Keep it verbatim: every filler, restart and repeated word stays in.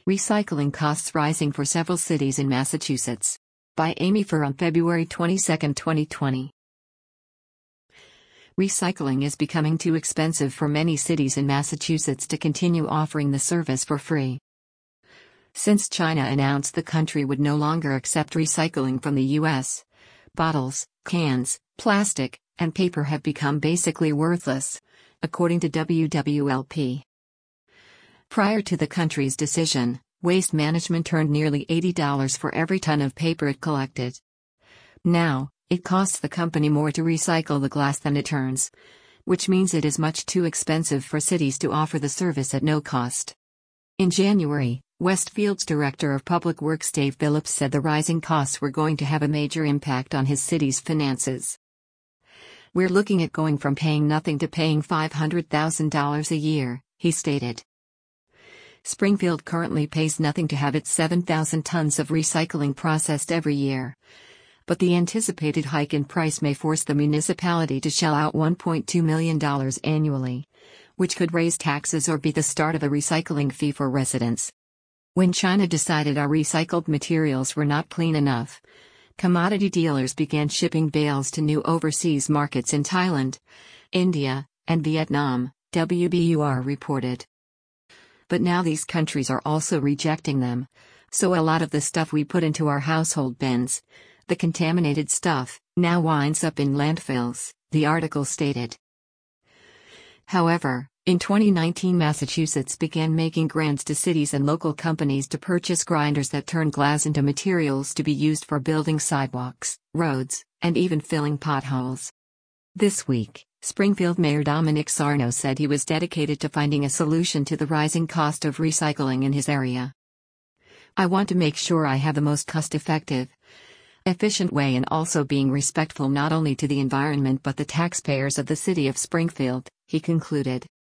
Recycling costs rising for several cities in Massachusetts. By Amy Furr on February twenty-second, twenty twenty. Recycling is becoming too expensive for many cities in Massachusetts to continue offering the service for free. Since China announced the country would no longer accept recycling from the U S, bottles, cans, plastic, and paper have become basically worthless, according to W W L P. Prior to the country's decision, Waste Management earned nearly eighty dollars for every ton of paper it collected. Now, it costs the company more to recycle the glass than it earns, which means it is much too expensive for cities to offer the service at no cost. In January, Westfield's Director of Public Works Dave Phillips said the rising costs were going to have a major impact on his city's finances. "We're looking at going from paying nothing to paying five hundred thousand dollars a year," he stated. Springfield currently pays nothing to have its seven thousand tons of recycling processed every year. But the anticipated hike in price may force the municipality to shell out one point two million dollars annually, which could raise taxes or be the start of a recycling fee for residents. When China decided our recycled materials were not clean enough, commodity dealers began shipping bales to new overseas markets in Thailand, India, and Vietnam, W B U R reported. But now these countries are also rejecting them, so a lot of the stuff we put into our household bins, the contaminated stuff, now winds up in landfills, the article stated. However, in twenty nineteen Massachusetts began making grants to cities and local companies to purchase grinders that turn glass into materials to be used for building sidewalks, roads, and even filling potholes. This week, Springfield Mayor Dominic Sarno said he was dedicated to finding a solution to the rising cost of recycling in his area. "I want to make sure I have the most cost-effective, efficient way and also being respectful not only to the environment but the taxpayers of the city of Springfield," he concluded.